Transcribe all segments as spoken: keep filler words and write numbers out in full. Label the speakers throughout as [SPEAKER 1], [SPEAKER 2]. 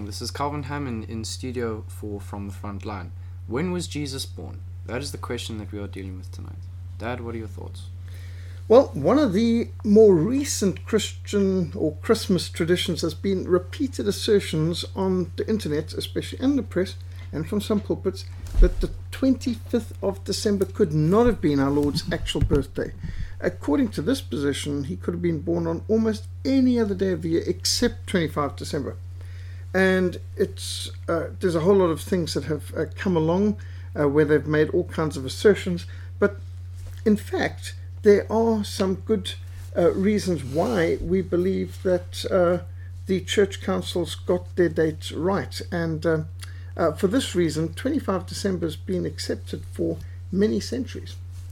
[SPEAKER 1] This is Calvin Hammond in Studio four from the front line. When was Jesus born? That is the question that we are dealing with tonight. Dad, what are your thoughts?
[SPEAKER 2] Well, one of the more recent Christian or Christmas traditions has been repeated assertions on the internet, especially in the press and from some pulpits, that the twenty-fifth of December could not have been our Lord's actual birthday. According to this position, he could have been born on almost any other day of the year except twenty-fifth of December. And it's uh, there's a whole lot of things that have uh, come along uh, where they've made all kinds of assertions, but in fact, there are some good uh, reasons why we believe that uh, the church councils got their dates right. And uh, uh, for this reason, twenty-fifth of December has been accepted for many centuries.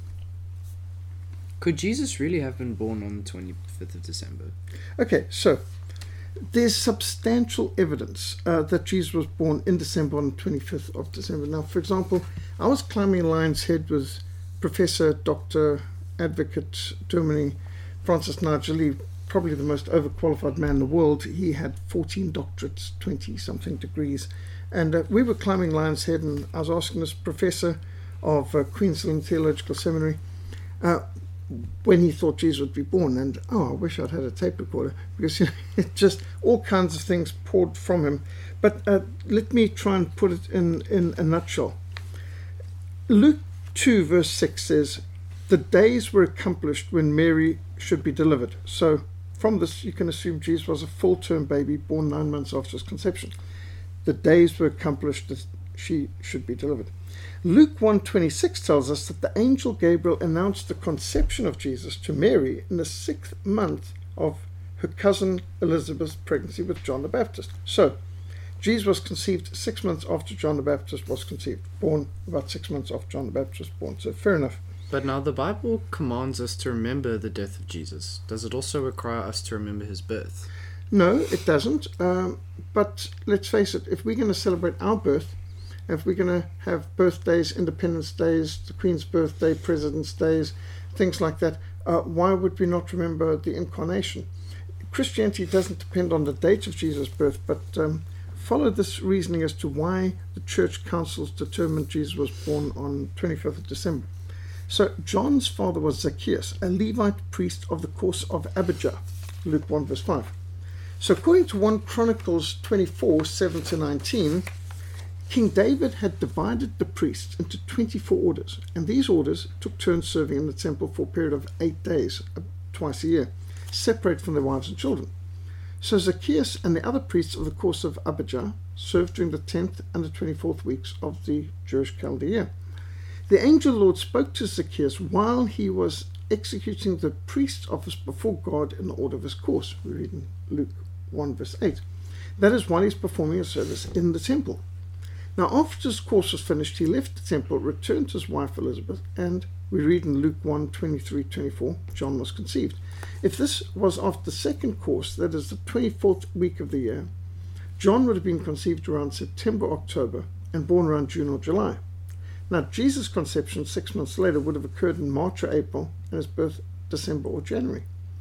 [SPEAKER 1] Could Jesus really have been born on the twenty-fifth of December?
[SPEAKER 2] Okay, so there's substantial evidence uh, that Jesus was born in December on the twenty-fifth of December. Now, for example, I was climbing Lion's Head with Professor Doctor Advocate Germany Francis Nigel Lee, probably the most overqualified man in the world. He had fourteen doctorates, twenty something degrees, and uh, we were climbing Lion's Head, and I was asking this professor of uh, Queensland Theological Seminary uh, when he thought Jesus would be born. And oh, I wish I'd had a tape recorder, because you know, it just all kinds of things poured from him. But uh, let me try and put it in in a nutshell. Luke two verse six says, the days were accomplished when Mary should be delivered. So from this you can assume Jesus was a full-term baby born nine months after his conception. The days were accomplished that she should be delivered. Luke one twenty-six tells us that the angel Gabriel announced the conception of Jesus to Mary in the sixth month of her cousin Elizabeth's pregnancy with John the Baptist. So Jesus was conceived six months after John the Baptist was conceived, born about six months after John the Baptist was born. So fair enough.
[SPEAKER 1] But now the Bible commands us to remember the death of Jesus. Does it also require us to remember his birth?
[SPEAKER 2] No, it doesn't. Um, but let's face it, if we're going to celebrate our birth, if we're going to have birthdays, Independence Days, the Queen's birthday, President's Days, things like that, uh, why would we not remember the Incarnation? Christianity doesn't depend on the date of Jesus' birth, but um, follow this reasoning as to why the church councils determined Jesus was born on twenty-fifth of December. So John's father was Zacchaeus, a Levite priest of the course of Abijah, Luke one verse five. So according to First Chronicles twenty-four, seven to nineteen, King David had divided the priests into twenty-four orders, and these orders took turns serving in the temple for a period of eight days, twice a year, separate from their wives and children. So Zacchaeus and the other priests of the course of Abijah served during the tenth and the twenty-fourth weeks of the Jewish calendar year. The angel Lord spoke to Zacchaeus while he was executing the priest's office before God in the order of his course. We read in Luke one verse eight. That is while he's performing a service in the temple. Now after his course was finished, he left the temple, returned to his wife Elizabeth, and we read in Luke one, twenty-three to twenty-four, John was conceived. If this was after the second course, that is the twenty-fourth week of the year, John would have been conceived around September, October, and born around June or July. Now, Jesus' conception six months later would have occurred in March or April, and his birth December or January.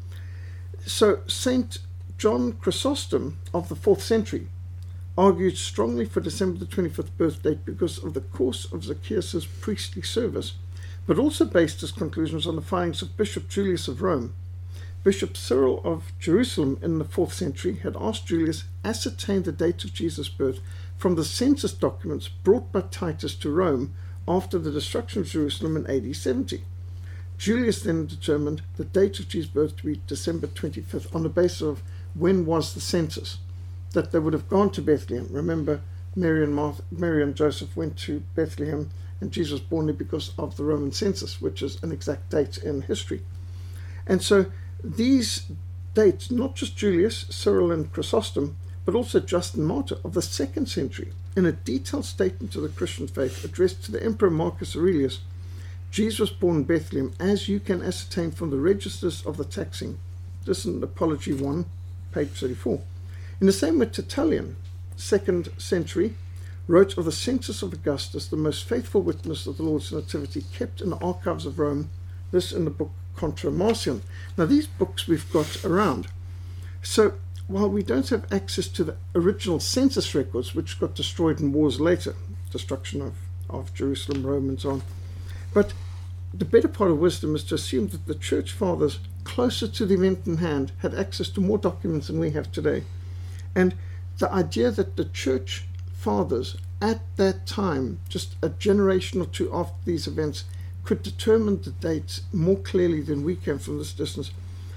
[SPEAKER 2] So Saint John Chrysostom of the fourth century argued strongly for December the twenty-fifth birth date because of the course of Zacchaeus' priestly service, but also based his conclusions on the findings of Bishop Julius of Rome. Bishop Cyril of Jerusalem in the fourth century had asked Julius ascertain the date of Jesus' birth from the census documents brought by Titus to Rome after the destruction of Jerusalem in A D seventy. Julius then determined the date of Jesus' birth to be December twenty-fifth on the basis of when was the census, that they would have gone to Bethlehem. Remember, Mary and, Martha, Mary and Joseph went to Bethlehem, and Jesus was born there because of the Roman census, which is an exact date in history. And so these dates, not just Julius, Cyril and Chrysostom, but also Justin Martyr of the second century, in a detailed statement of the Christian faith addressed to the Emperor Marcus Aurelius, Jesus was born in Bethlehem, as you can ascertain from the registers of the taxing. This is in Apology one, page thirty-four. In the same way, Tertullian, second century, wrote of the census of Augustus, the most faithful witness of the Lord's nativity, kept in the archives of Rome, this in the book Contra Marcion. Now, these books we've got around. So while we don't have access to the original census records, which got destroyed in wars later, destruction of, of Jerusalem, Rome, and so on, but the better part of wisdom is to assume that the church fathers closer to the event in hand had access to more documents than we have today. And the idea that the church fathers at that time, just a generation or two after these events, could determine the dates more clearly than we can from this distance.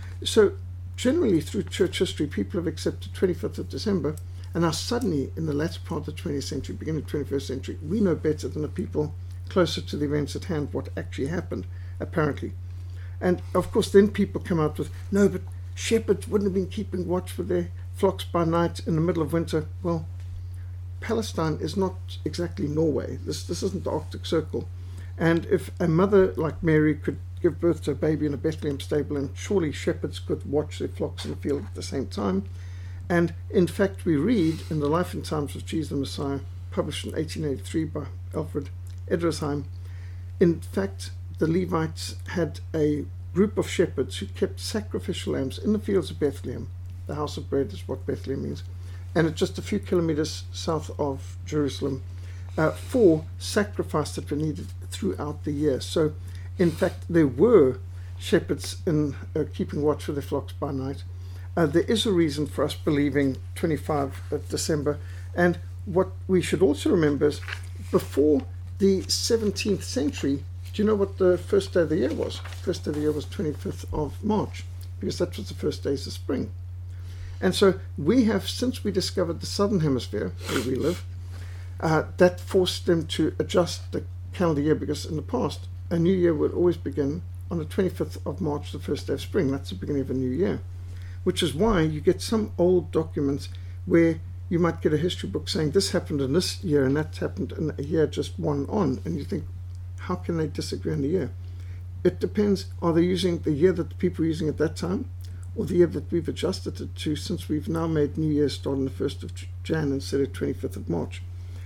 [SPEAKER 2] So generally through church history, people have accepted twenty-fifth of December, and now suddenly in the latter part of the twentieth century, beginning of the twenty-first century, we know better than the people closer to the events at hand what actually happened, apparently. And of course then people come out with, no, but shepherds wouldn't have been keeping watch for their flocks by night in the middle of winter. Well, Palestine is not exactly Norway. This this isn't the Arctic Circle. And if a mother like Mary could give birth to a baby in a Bethlehem stable, and surely shepherds could watch their flocks in the field at the same time. And in fact, we read in The Life and Times of Jesus the Messiah, published in eighteen eighty-three by Alfred Edersheim, in fact, the Levites had a group of shepherds who kept sacrificial lambs in the fields of Bethlehem. The house of bread is what Bethlehem means. And it's just a few kilometers south of Jerusalem, uh, for sacrifice that were needed throughout the year. So, in fact, there were shepherds in uh, keeping watch for their flocks by night. Uh, there is a reason for us believing twenty-fifth of December. And what we should also remember is, before the seventeenth century, do you know what the first day of the year was? First day of the year was twenty-fifth of March, because that was the first days of spring. And so we have, since we discovered the southern hemisphere where we live, uh, that forced them to adjust the calendar year, because in the past a new year would always begin on the twenty-fifth of March, the first day of spring. That's the beginning of a new year, which is why you get some old documents where you might get a history book saying this happened in this year and that happened in a year just one on, and you think, how can they disagree on the year? It depends. Are they using the year that the people were using at that time, or the year that we've adjusted it to, since we've now made New Year start on the first of January instead of twenty-fifth of March?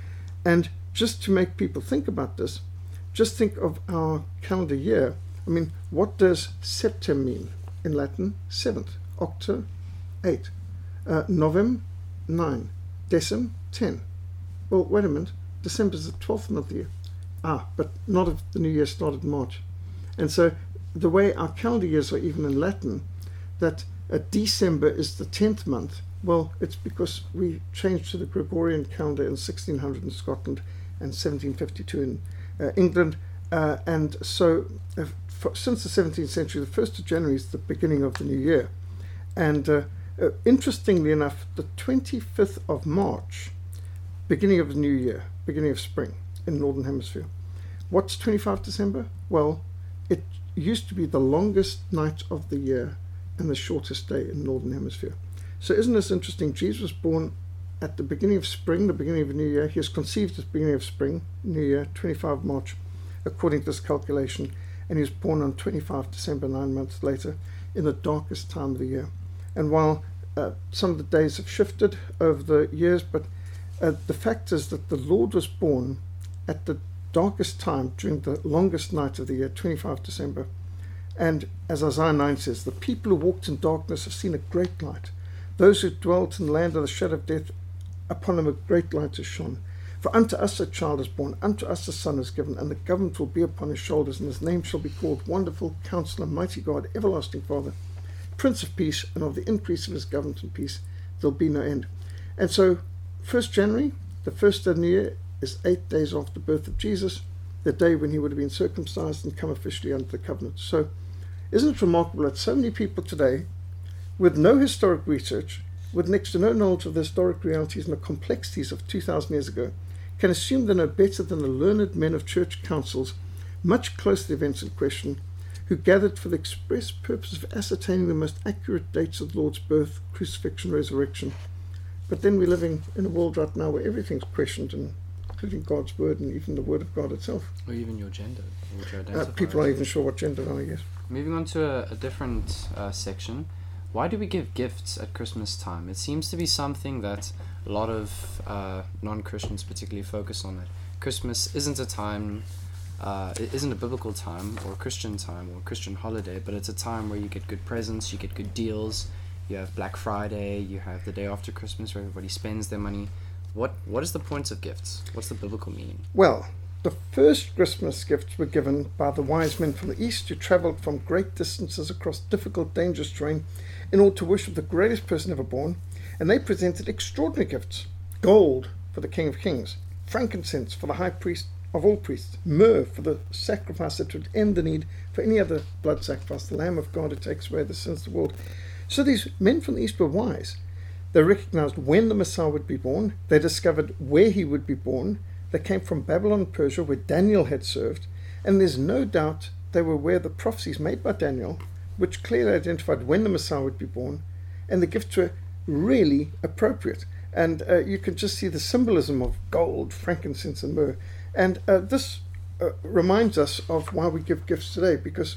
[SPEAKER 2] And just to make people think about this, just think of our calendar year. I mean, what does Septem mean in Latin? Seventh. Octo, eight. Uh, Novem, nine. Decem, ten. Well, wait a minute. December is the twelfth month of the year. Ah, but not if the new year started in March. And so the way our calendar years are even in Latin, that uh, December is the tenth month, well, it's because we changed to the Gregorian calendar in sixteen hundred in Scotland and seventeen fifty-two in uh, England. Uh, and so uh, for, since the seventeenth century, the first of January is the beginning of the new year. And uh, uh, interestingly enough, the twenty-fifth of March, beginning of the new year, beginning of spring in the Northern Hemisphere. What's twenty-fifth of December? Well, it used to be the longest night of the year and the shortest day in the Northern Hemisphere. So isn't this interesting? Jesus was born at the beginning of spring, the beginning of a new year. He was conceived at the beginning of spring, new year, twenty-fifth of March, according to this calculation. And he was born on twenty-fifth of December, nine months later, in the darkest time of the year. And while uh, some of the days have shifted over the years, but uh, the fact is that the Lord was born at the darkest time during the longest night of the year, twenty-fifth of December. And as Isaiah nine says, the people who walked in darkness have seen a great light. Those who dwelt in the land of the shadow of death, upon them a great light has shone. For unto us a child is born, unto us a son is given, and the government will be upon his shoulders, and his name shall be called Wonderful, Counselor, Mighty God, Everlasting Father, Prince of Peace, and of the increase of his government and peace there'll be no end. And so, first of January, the first day of the new year, is eight days after the birth of Jesus, the day when he would have been circumcised and come officially under the covenant. So, isn't it remarkable that so many people today, with no historic research, with next to no knowledge of the historic realities and the complexities of two thousand years ago, can assume they know better than the learned men of church councils, much closer to the events in question, who gathered for the express purpose of ascertaining the most accurate dates of the Lord's birth, crucifixion, resurrection. But then we're living in a world right now where everything's questioned, and including God's word and even the word of God itself.
[SPEAKER 1] Or even your gender. Which
[SPEAKER 2] uh, people aren't even sure what gender are, I guess.
[SPEAKER 1] Moving on to a, a different uh, section. Why do we give gifts at Christmas time? It seems to be something that a lot of uh, non-Christians particularly focus on. That Christmas isn't a time, uh, it isn't a biblical time or a Christian time or a Christian holiday, but it's a time where you get good presents, you get good deals, you have Black Friday, you have the day after Christmas where everybody spends their money. What What is the point of gifts? What's the biblical meaning?
[SPEAKER 2] Well, the first Christmas gifts were given by the wise men from the east who travelled from great distances across difficult, dangerous terrain in order to worship the greatest person ever born, and they presented extraordinary gifts. Gold for the King of Kings, frankincense for the high priest of all priests, myrrh for the sacrifice that would end the need for any other blood sacrifice, the Lamb of God who takes away the sins of the world. So these men from the east were wise. They recognized when the Messiah would be born. They discovered where he would be born. They came from Babylon and Persia, where Daniel had served, and there's no doubt they were aware of the prophecies made by Daniel, which clearly identified when the Messiah would be born, and the gifts were really appropriate. And uh, you can just see the symbolism of gold, frankincense, and myrrh. And uh, this uh, reminds us of why we give gifts today, because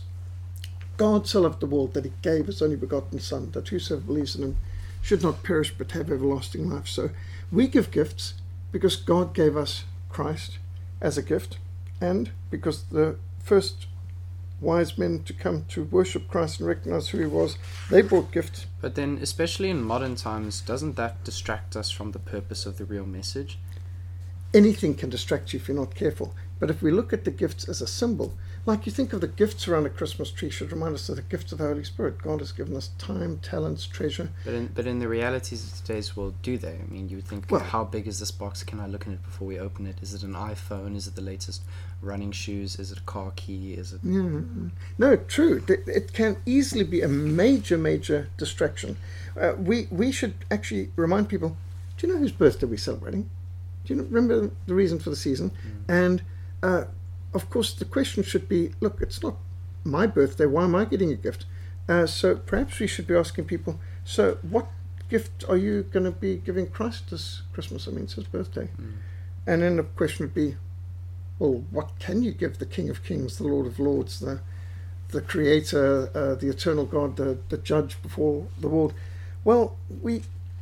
[SPEAKER 2] God so loved the world that he gave his only begotten Son, that whosoever believes in him should not perish but have everlasting life. So we give gifts because God gave us Christ as a gift, and because the first wise men to come to worship Christ and recognize who he was, they brought gifts.
[SPEAKER 1] But then, especially in modern times, doesn't that distract us from the purpose of the real message?
[SPEAKER 2] Anything can distract you if you're not careful. But if we look at the gifts as a symbol, like you think of the gifts around a Christmas tree, should remind us of the gifts of the Holy Spirit. God has given us time, talents, treasure.
[SPEAKER 1] But in, but in the realities of today's world, do they? I mean, you would think,
[SPEAKER 2] Well-
[SPEAKER 1] how big is this box? Can I look in it before we open it? Is it an iPhone? Is it the latest running shoes? Is it a car key? Is it...
[SPEAKER 2] Yeah. No, true. It it can easily be a major, major distraction. Uh, we, we should actually remind people, do you know whose birthday we're celebrating? Do you remember the reason for the season? Mm. And, uh, of course, the question should be, look, it's not my birthday. Why am I getting a gift? Uh, so perhaps we should be asking people, so what gift are you going to be giving Christ this Christmas? I mean, it's his birthday. Mm. And then the question would be, well, what can you give the King of Kings, the Lord of Lords, the the Creator, uh, the eternal God, the, the Judge before the world? Well, we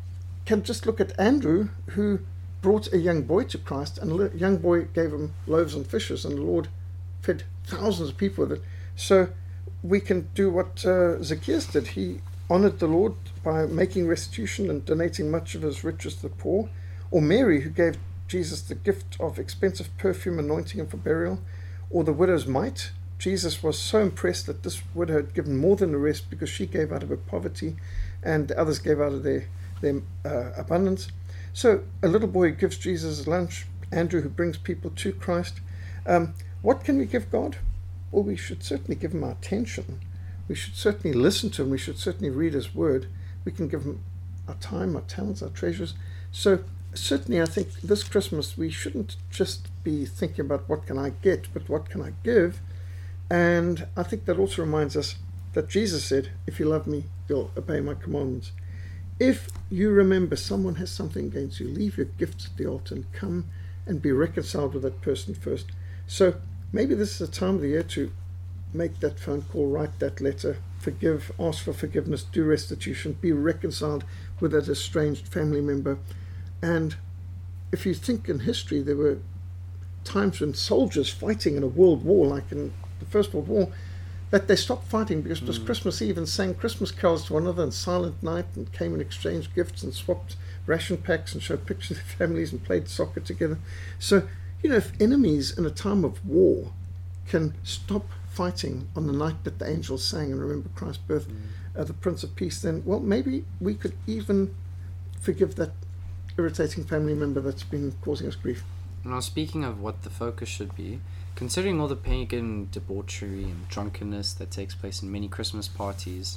[SPEAKER 2] can just look at Andrew, who brought a young boy to Christ, and the young boy gave him loaves and fishes, and the Lord fed thousands of people with it. So we can do what uh, Zacchaeus did. He honored the Lord by making restitution and donating much of his riches to the poor. Or Mary, who gave Jesus the gift of expensive perfume, anointing him for burial. Or the widow's mite. Jesus was so impressed that this widow had given more than the rest because she gave out of her poverty, and the others gave out of their, their uh, abundance. So a little boy who gives Jesus lunch, Andrew who brings people to Christ. Um, what can we give God? Well, we should certainly give him our attention. We should certainly listen to him. We should certainly read his word. We can give him our time, our talents, our treasures. So certainly I think this Christmas we shouldn't just be thinking about what can I get, but what can I give? And I think that also reminds us that Jesus said, if you love me, you'll obey my commandments. If you remember someone has something against you, leave your gifts at the altar and come and be reconciled with that person first. So maybe this is a time of the year to make that phone call, write that letter, forgive, ask for forgiveness, do restitution, be reconciled with that estranged family member. And if you think in history, there were times when soldiers fighting in a world war, like in the First World War, that they stopped fighting because it was mm. Christmas Eve and sang Christmas carols to one another on Silent Night, and came and exchanged gifts and swapped ration packs and showed pictures of their families and played soccer together. So, you know, if enemies in a time of war can stop fighting on the night that the angels sang and remember Christ's birth, mm. uh, the Prince of Peace, then, well, maybe we could even forgive that irritating family member that's been causing us grief.
[SPEAKER 1] Now, speaking of what the focus should be, considering all the pagan debauchery and drunkenness that takes place in many Christmas parties,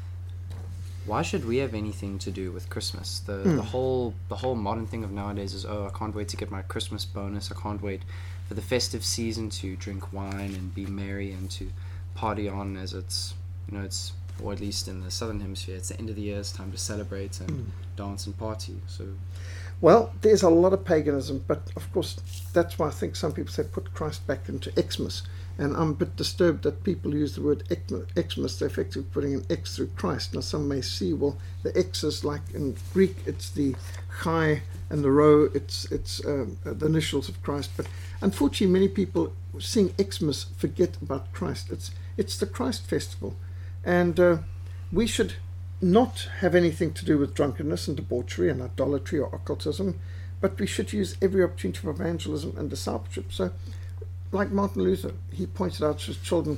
[SPEAKER 1] why should we have anything to do with Christmas? The mm. the whole the whole modern thing of nowadays is, oh, I can't wait to get my Christmas bonus. I can't wait for the festive season to drink wine and be merry and to party on, as it's, you know, it's, or at least in the southern hemisphere, it's the end of the year, it's time to celebrate and mm. dance and party. So,
[SPEAKER 2] well, there's a lot of paganism, but of course that's why I think some people say put Christ back into Xmas, and I'm a bit disturbed that people use the word Xmas. They're effectively putting an X through Christ. Now some may see, well, the X is like in Greek, it's the Chi and the Rho, it's it's um, the initials of Christ, but unfortunately many people seeing Xmas forget about Christ. It's it's the Christ festival, and uh, we should not have anything to do with drunkenness and debauchery and idolatry or occultism, but we should use every opportunity for evangelism and discipleship. So, like Martin Luther, he pointed out to his children,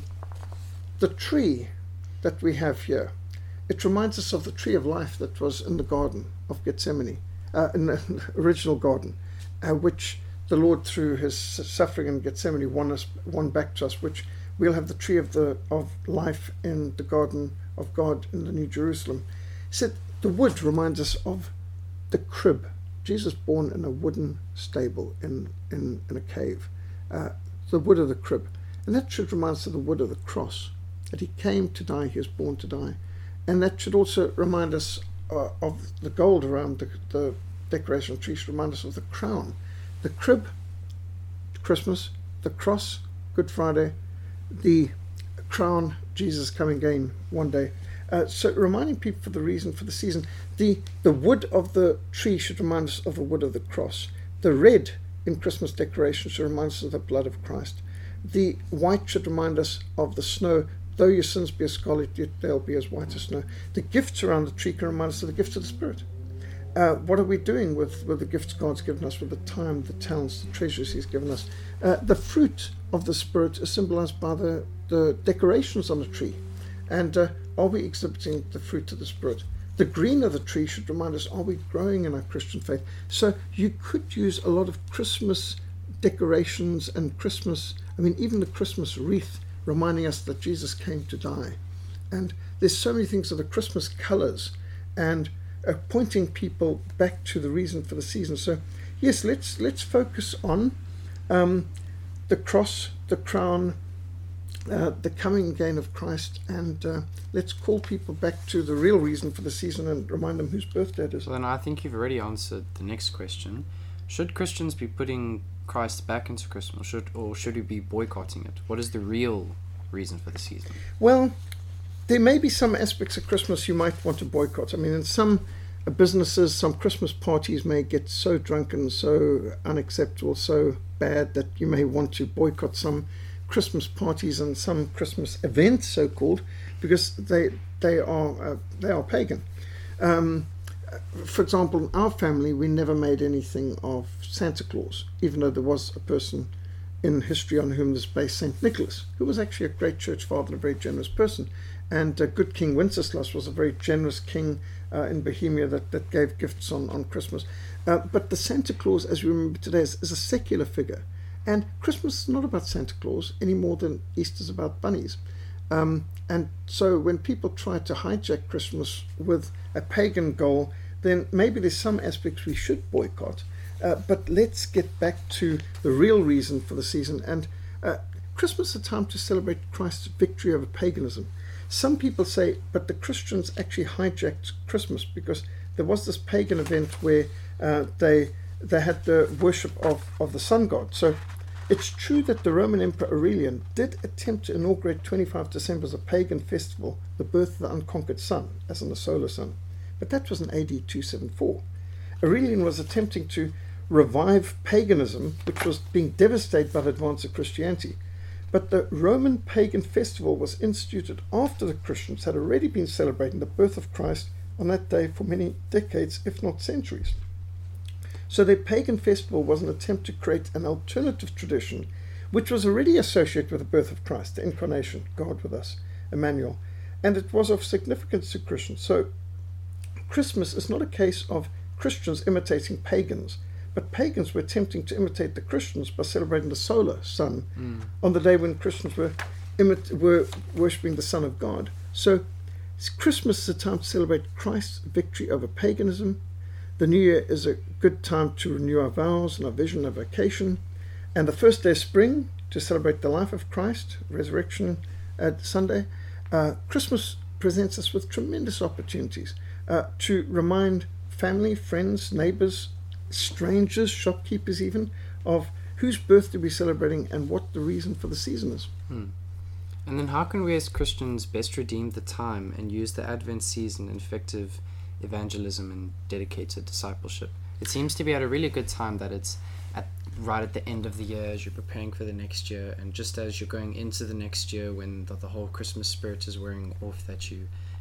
[SPEAKER 2] the tree that we have here, it reminds us of the tree of life that was in the Garden of Gethsemane, uh, in the original garden, uh, which the Lord, through his suffering in Gethsemane, won us, won back to us, which we'll have the tree of the of life in the garden of God in the New Jerusalem. He said the wood reminds us of the crib. Jesus born in a wooden stable in, in, in a cave, uh, the wood of the crib. And that should remind us of the wood of the cross, that he came to die, he was born to die. And that should also remind us uh, of the gold around the, the decoration of the tree, should remind us of the crown. The crib, Christmas, the cross, Good Friday, the crown, Jesus coming again one day. Uh, so reminding people for the reason for the season. The the wood of the tree should remind us of the wood of the cross. The red in Christmas decorations should remind us of the blood of Christ. The white should remind us of the snow. Though your sins be as scarlet, yet they'll be as white as snow. The gifts around the tree can remind us of the gifts of the Spirit. Uh, what are we doing with, with the gifts God's given us, with the time, the talents, the treasures he's given us? Uh, the fruit of the Spirit is symbolized by the, the decorations on the tree. And uh, are we exhibiting the fruit of the Spirit? The green of the tree should remind us, are we growing in our Christian faith? So you could use a lot of Christmas decorations and Christmas, I mean, even the Christmas wreath, reminding us that Jesus came to die. And there's so many things of the Christmas colors and uh, pointing people back to the reason for the season. So yes, let's let's focus on um, the cross, the crown, uh, the coming again of Christ, and uh, let's call people back to the real reason for the season and remind them whose birthday it is.
[SPEAKER 1] So then I think you've already answered the next question. Should Christians be putting Christ back into Christmas, should or should we be boycotting it? What is the real reason for the season?
[SPEAKER 2] Well, there may be some aspects of Christmas you might want to boycott. I mean, in some businesses, some Christmas parties may get so drunken, so unacceptable, so bad that you may want to boycott some Christmas parties and some Christmas events, so-called, because they they are uh, they are pagan. Um, for example, in our family, we never made anything of Santa Claus, even though there was a person in history on whom this based, Saint Nicholas, who was actually a great church father and a very generous person. And uh, good King Wenceslas was a very generous king uh, in Bohemia that, that gave gifts on, on Christmas. Uh, but the Santa Claus, as we remember today, is, is a secular figure. And Christmas is not about Santa Claus any more than Easter's about bunnies. Um, and so when people try to hijack Christmas with a pagan goal, then maybe there's some aspects we should boycott. Uh, but let's get back to the real reason for the season. And uh, Christmas is a time to celebrate Christ's victory over paganism. Some people say, but the Christians actually hijacked Christmas because there was this pagan event where uh, they they had the worship of, of the sun god. So it's true that the Roman Emperor Aurelian did attempt to inaugurate twenty-fifth of December as a pagan festival, the birth of the unconquered sun, as in the solar sun. But that was in A D two seventy-four. Aurelian was attempting to revive paganism, which was being devastated by the advance of Christianity. But the Roman pagan festival was instituted after the Christians had already been celebrating the birth of Christ on that day for many decades, if not centuries. So their pagan festival was an attempt to create an alternative tradition, which was already associated with the birth of Christ, the incarnation, God with us, Emmanuel, and it was of significance to Christians. So Christmas is not a case of Christians imitating pagans, but pagans were attempting to imitate the Christians by celebrating the solar sun mm. on the day when Christians were imit- were worshipping the Son of God. So Christmas is a time to celebrate Christ's victory over paganism. The New Year is a good time to renew our vows and our vision of vocation. And the first day of spring, to celebrate the life of Christ, resurrection at Sunday. Uh, Christmas presents us with tremendous opportunities uh, to remind family, friends, neighbors, strangers, shopkeepers even, of whose birthday we're celebrating and what the reason for the season is.
[SPEAKER 1] Hmm. And then how can we as Christians best redeem the time and use the Advent season in effective evangelism and dedicated discipleship? It seems to be at a really good time that it's at right at the end of the year as you're preparing for the next year, and just as you're going into the next year when the, the whole Christmas spirit is wearing off, that you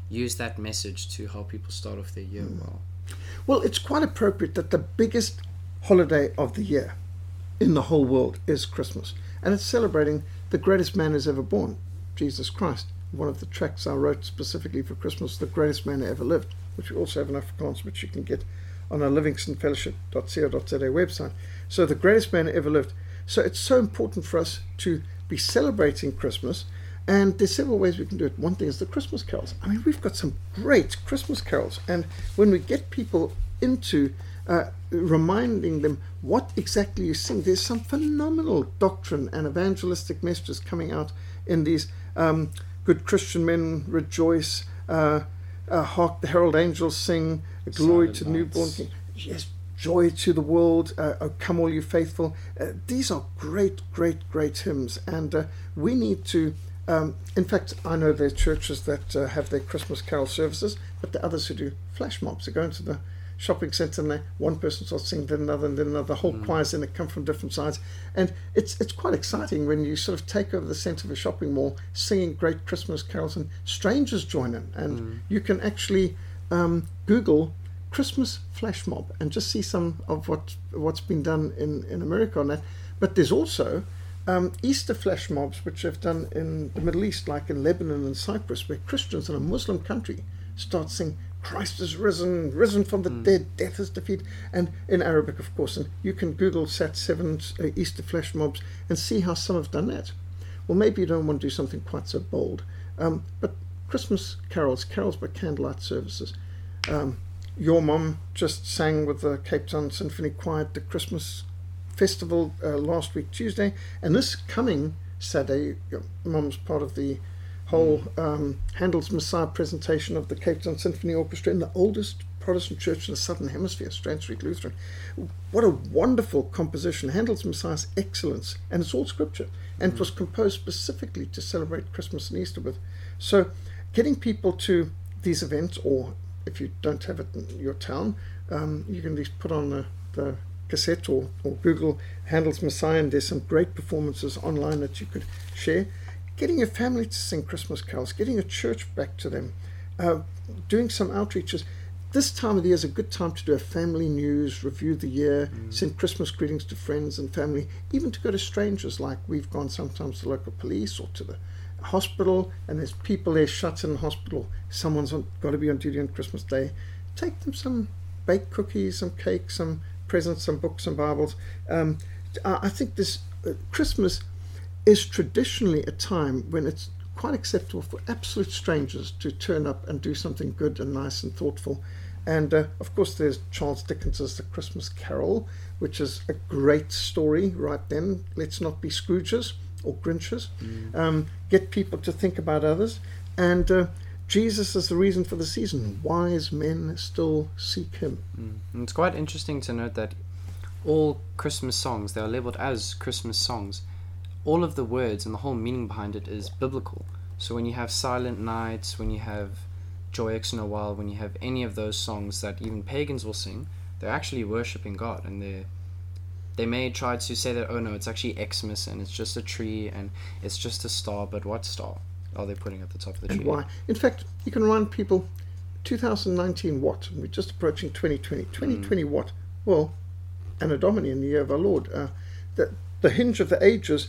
[SPEAKER 1] use that message to help people start off their year mm. well.
[SPEAKER 2] Well, it's quite appropriate that the biggest holiday of the year in the whole world is Christmas. And it's celebrating the greatest man who's ever born, Jesus Christ. One of the tracts I wrote specifically for Christmas, The Greatest Man Who Ever Lived, which we also have in Afrikaans, which you can get on our livingston fellowship dot co dot za website. So the greatest man who ever lived. So it's so important for us to be celebrating Christmas, and there's several ways we can do it. One thing is the Christmas carols. I mean, we've got some great Christmas carols, and when we get people into uh, reminding them what exactly you sing, there's some phenomenal doctrine and evangelistic messages coming out in these. Um, Good Christian men rejoice, uh, uh, hark the herald angels sing, glory Silent to the newborn King. Yes, joy to the world, uh, oh, come all you faithful. Uh, these are great, great, great hymns, and uh, we need to, um, in fact, I know there are churches that uh, have their Christmas carol services, but there are others who do flash mobs. They go into the shopping centre and they, one person starts singing, then another, and then another. The whole mm. choirs in it come from different sides, and it's it's quite exciting when you sort of take over the centre of a shopping mall, singing great Christmas carols, and strangers join in, and mm. you can actually um, Google Christmas flash mob and just see some of what what's been done in in America on that. But there's also um, Easter flash mobs which have done in the Middle East, like in Lebanon and Cyprus, where Christians in a Muslim country start singing Christ is risen, risen from the mm. dead, death is defeated, and in Arabic, of course. And you can Google Sat seven uh, Easter flash mobs and see how some have done that. Well, maybe you don't want to do something quite so bold, um, but Christmas carols, carols by candlelight services. Um, your mom just sang with the Cape Town Symphony Choir at the Christmas festival uh, last week, Tuesday, and this coming Saturday, your mom's part of the whole um, Handel's Messiah presentation of the Cape Town Symphony Orchestra in the oldest Protestant church in the Southern Hemisphere, Strand Street Lutheran. What a wonderful composition. Handel's Messiah's excellence, and it's all scripture, and mm-hmm. it was composed specifically to celebrate Christmas and Easter with. So getting people to these events, or if you don't have it in your town, um, you can at least put on the, the cassette or, or Google Handel's Messiah, and there's some great performances online that you could share. Getting your family to sing Christmas carols, getting a church back to them, uh, doing some outreaches. This time of the year is a good time to do a family news, review the year, mm. send Christmas greetings to friends and family, even to go to strangers, like we've gone sometimes to the local police or to the hospital, and there's people there shut in the hospital. Someone's on, got to be on duty on Christmas Day. Take them some baked cookies, some cake, some presents, some books, some Bibles. Um, I think this uh, Christmas is traditionally a time when it's quite acceptable for absolute strangers to turn up and do something good and nice and thoughtful. And uh, of course there's Charles Dickens's The Christmas Carol, which is a great story right then. Let's not be Scrooges or Grinches. Mm. Um, get people to think about others. And uh, Jesus is the reason for the season. Wise men still seek him.
[SPEAKER 1] Mm. And it's quite interesting to note that all Christmas songs, they are labeled as Christmas songs. All of the words and the whole meaning behind it is biblical. So when you have Silent Night, when you have Joyeux Noel, when you have any of those songs that even pagans will sing, they're actually worshipping God, and they they may try to say that, oh no, it's actually Xmas and it's just a tree and it's just a star, but what star are they putting at the top of the tree?
[SPEAKER 2] And why? In fact, you can remind people, two thousand nineteen what? We're just approaching twenty twenty. twenty twenty mm. what? Well, Anno Domini, in the year of our Lord. Uh, the, the hinge of the ages,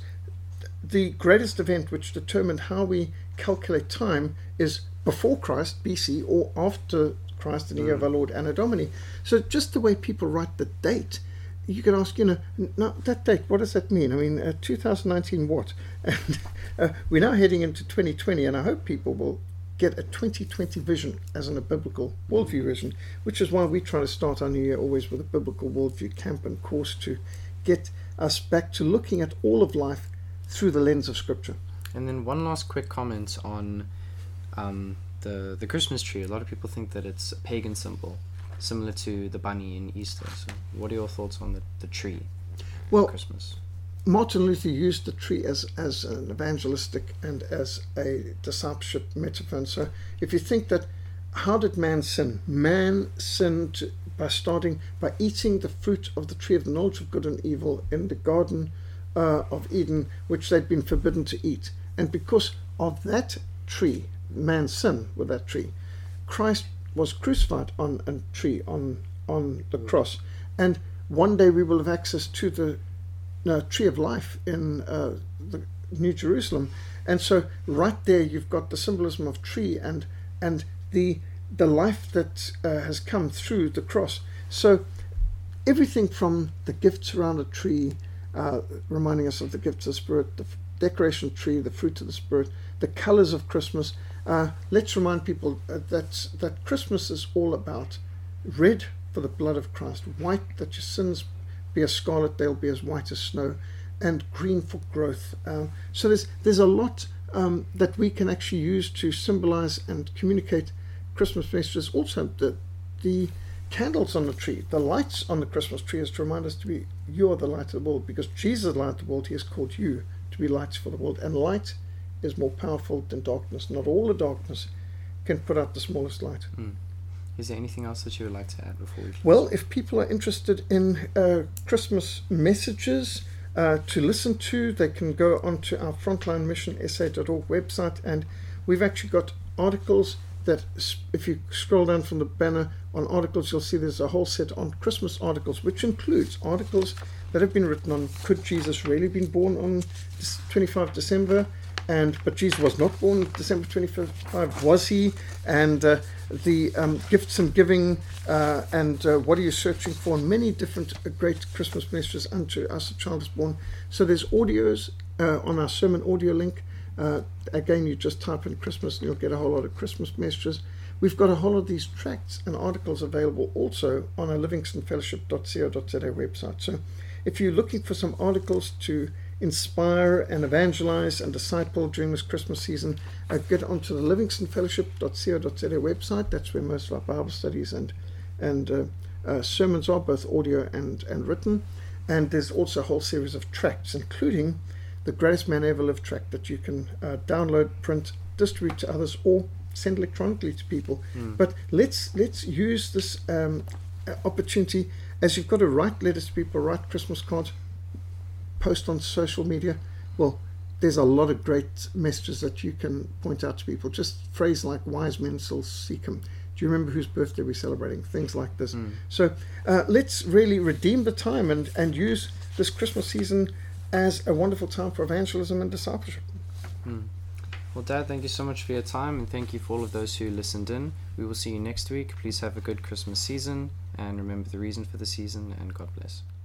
[SPEAKER 2] the greatest event which determined how we calculate time is before Christ, B C, or after Christ in the mm. year of our Lord, Anno Domini. So just the way people write the date, you could ask, you know, now that date, what does that mean? I mean, uh, two thousand nineteen what? And uh, we're now heading into twenty twenty, and I hope people will get a twenty twenty vision as in a biblical worldview vision, which is why we try to start our new year always with a biblical worldview camp and course to get us back to looking at all of life through the lens of Scripture.
[SPEAKER 1] And then one last quick comment on um, the the Christmas tree. A lot of people think that it's a pagan symbol, similar to the bunny in Easter. So what are your thoughts on the, the tree
[SPEAKER 2] well,
[SPEAKER 1] for Christmas?
[SPEAKER 2] Martin Luther used the tree as, as an evangelistic and as a discipleship metaphor. So if you think that, how did man sin? Man sinned by starting, by eating the fruit of the tree of the knowledge of good and evil in the Garden uh, of Eden, which they'd been forbidden to eat. And because of that tree, man's sin with that tree, Christ was crucified on a tree, on on the cross, and one day we will have access to the uh, tree of life in uh, the New Jerusalem. And so right there you've got the symbolism of tree and and the the life that uh, has come through the cross. So everything from the gifts around a tree, uh, reminding us of the gifts of the Spirit, the decoration tree, the fruit of the Spirit, the colors of Christmas. Uh, let's remind people uh, that that Christmas is all about red for the blood of Christ, white that your sins be as scarlet, they'll be as white as snow, and green for growth. Uh, so there's there's a lot um, that we can actually use to symbolize and communicate Christmas messages. Also, the the candles on the tree, the lights on the Christmas tree, is to remind us to be, you are the light of the world, because Jesus is the light of the world. He has called you to be lights for the world, and light is more powerful than darkness. Not all the darkness can put out the smallest light.
[SPEAKER 1] Mm. Is there anything else that you would like to add before we close?
[SPEAKER 2] Well, if people are interested in uh, Christmas messages uh, to listen to, they can go onto our Frontline Mission S A dot org website, and we've actually got articles that, if you scroll down from the banner on articles, you'll see there's a whole set on Christmas articles, which includes articles that have been written on, could Jesus really been born on twenty-fifth of December? And but Jesus was not born December twenty-fifth, was he? And uh, the um, gifts and giving, uh, and uh, what are you searching for? And many different uh, great Christmas messages. Unto us a child is born. So there's audios uh, on our sermon audio link. Uh, again, you just type in Christmas and you'll get a whole lot of Christmas messages. We've got a whole lot of these tracts and articles available also on our livingston fellowship dot co dot za website. So if you're looking for some articles to inspire and evangelize and disciple during this Christmas season, uh, get onto the livingston fellowship dot co dot za website. That's where most of our Bible studies and and uh, uh, sermons are, both audio and, and written. And there's also a whole series of tracts, including the Greatest Man Ever Lived tract that you can uh, download, print, distribute to others, or send electronically to people. Mm. But let's let's use this um, opportunity, as you've got to write letters to people, write Christmas cards, post on social media. Well, there's a lot of great messages that you can point out to people. Just phrase like wise men still seek him. Do you remember whose birthday we're celebrating? Things like this. Mm. So uh, let's really redeem the time and, and use this Christmas season as a wonderful time for evangelism and discipleship.
[SPEAKER 1] Mm. Well, Dad, thank you so much for your time, and thank you for all of those who listened in. We will see you next week. Please have a good Christmas season, and remember the reason for the season, and God bless.